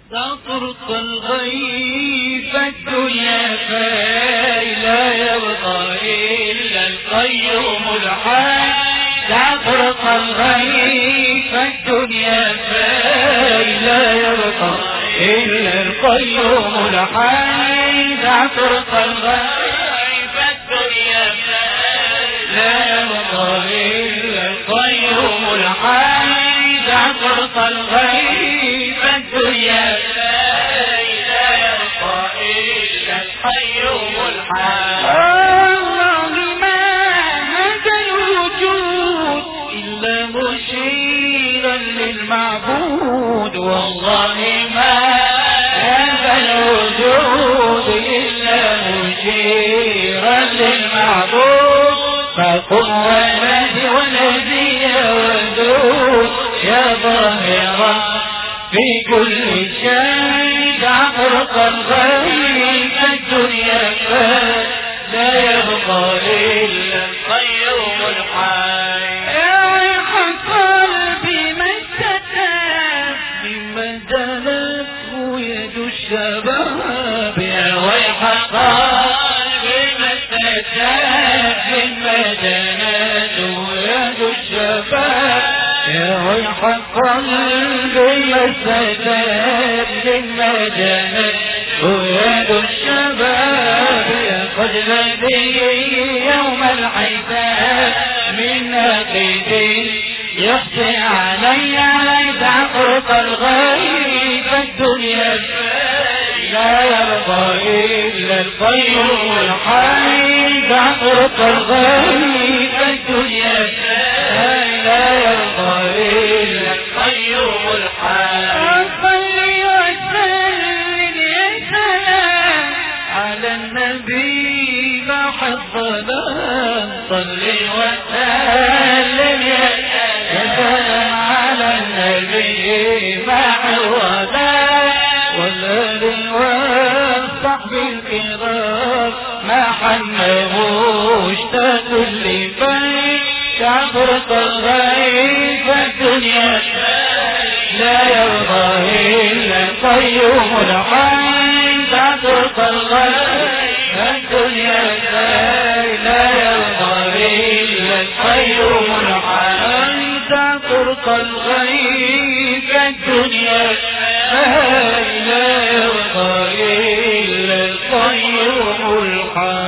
تطرق الغيب الدنيا فاي لا يبقى إلا القيوم الحي. تطرق الغيب الدنيا فاي لا يبقى إلا القيوم الحي. تطرق الغيب الدنيا فاي لا يبقى إلا القيوم الحي. تطرق الغيب الدنيا فاي لا يبقى إلا القيوم الحي. والله ما هدى الوجود إلا مشيرا للمعبود. والله ما هدى الوجود إلا مشيرا للمعبود. فقم ونادي ونادي يا ودود يا ظاهرا في كل شيء. تطرق الغيب الدنيا لا يبقى إلا القيوم الحي. يا ويح قلبي ما استتاب مما جنته يد الشباب. يا ويح قلبي ما استتاب مما جنته يد الشباب. يا ويح قلبي ما استتاب مما جنته يد الشباب. يا خجلتي يوم الحساب من ناقد يخشى علي. تطرق الغيب الدنيا لا يبقى إلا القيوم الحي. تطرق الغيب الدنيا لا يبقى إلا القيوم الحي. صل وسلم يا سلام على النبي مع الظلام. صل وسلم يا سلام على النبي مع الظلام. والآل والصحب الكرام ما حمله اشتاق لبيت. تطرق الغيب الدنيا لا يرضى إلا القيوم الحي. تطرق الغيب الدنيا لا يرضى إلا القيوم الحي. تطرق الغيب الدنيا لا يرضى إلا القيوم الحي.